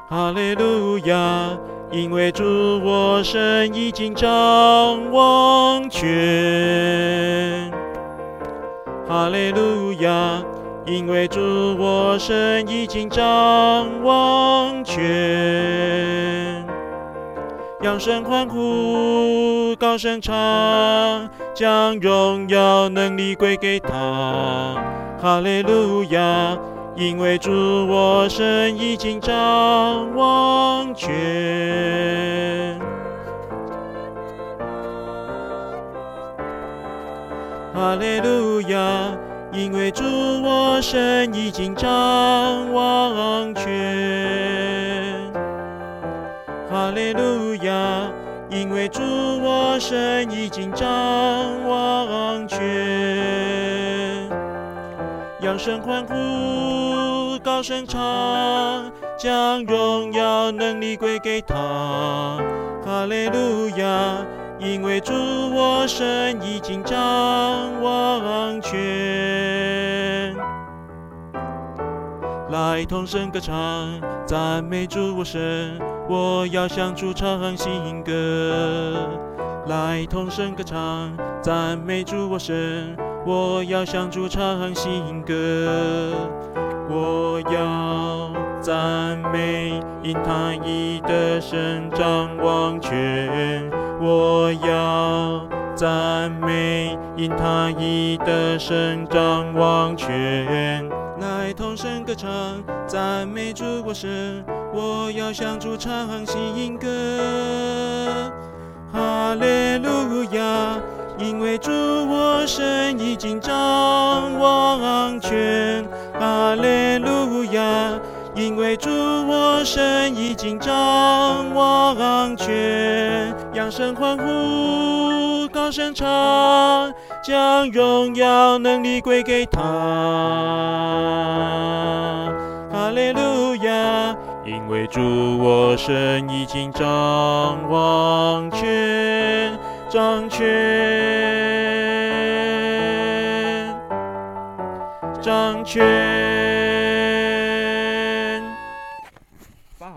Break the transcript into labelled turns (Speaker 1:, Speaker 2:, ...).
Speaker 1: 哈利路亚，因为主我神已经掌王权。哈利路亚，因为主我神已经掌王权。扬声欢呼，高声唱，将荣耀能力归给他。哈利路亚，因为主我神已经掌王权。哈利路亚，因为主我神已经掌王权。哈利路亚，因为主我神已经掌王权。扬声欢呼，高声唱，将荣耀能力归给他。哈利路亚，因为主我神已经掌王权。来同声歌唱，赞美主我神，我要向主唱新歌。来同声歌唱，赞美主我神，我要向主唱新歌。我要赞美，因他已得胜掌王权。我要赞美，因他已得胜掌王权。来同声歌唱，赞美主我神，我要向主唱新歌。哈利路亚，因为主我神已经掌王权。哈利路亚，因为主我神已经掌王权。扬声欢呼，高声唱，将荣耀能力归给他。哈利路亚，因为主我神已经掌王权，掌权，掌权。